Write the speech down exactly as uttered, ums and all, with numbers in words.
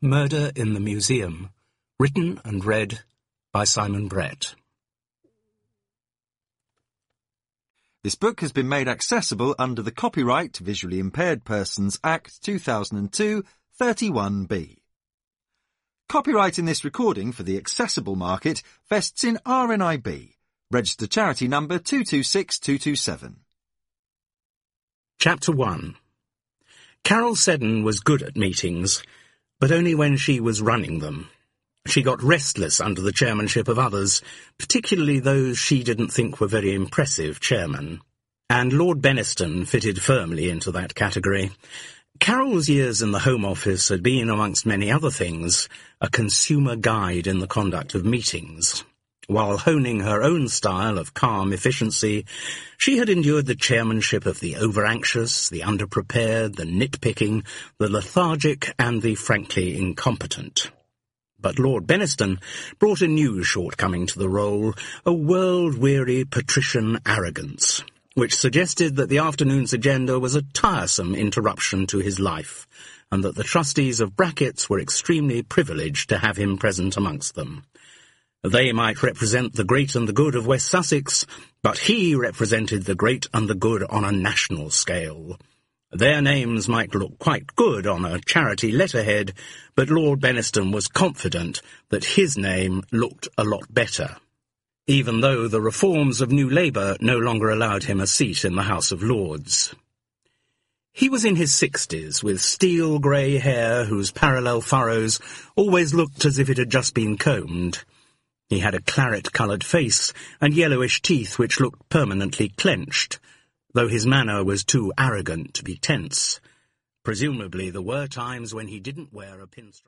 Murder in the Museum, written and read by Simon Brett. This book has been made accessible under the Copyright Visually Impaired Persons Act two thousand two, thirty-one B. Copyright in this recording for the accessible market vests in R N I B, registered charity number two two six two two seven. Chapter one. Carol Seddon was good at meetings, but only when she was running them. She got restless under the chairmanship of others, particularly those she didn't think were very impressive chairmen. And Lord Beniston fitted firmly into that category. Carol's years in the Home Office had been, amongst many other things, a consumer guide in the conduct of meetings. While honing her own style of calm efficiency, she had endured the chairmanship of the over-anxious, the underprepared, the nitpicking, the lethargic, and the frankly incompetent. But Lord Beniston brought a new shortcoming to the role, a world-weary patrician arrogance, which suggested that the afternoon's agenda was a tiresome interruption to his life, and that the trustees of Brackets were extremely privileged to have him present amongst them. They might represent the great and the good of West Sussex, but he represented the great and the good on a national scale. Their names might look quite good on a charity letterhead, but Lord Beniston was confident that his name looked a lot better, even though the reforms of New Labour no longer allowed him a seat in the House of Lords. He was in his sixties, with steel grey hair whose parallel furrows always looked as if it had just been combed. He had a claret-coloured face and yellowish teeth which looked permanently clenched, though his manner was too arrogant to be tense. Presumably there were times when he didn't wear a pinstripe.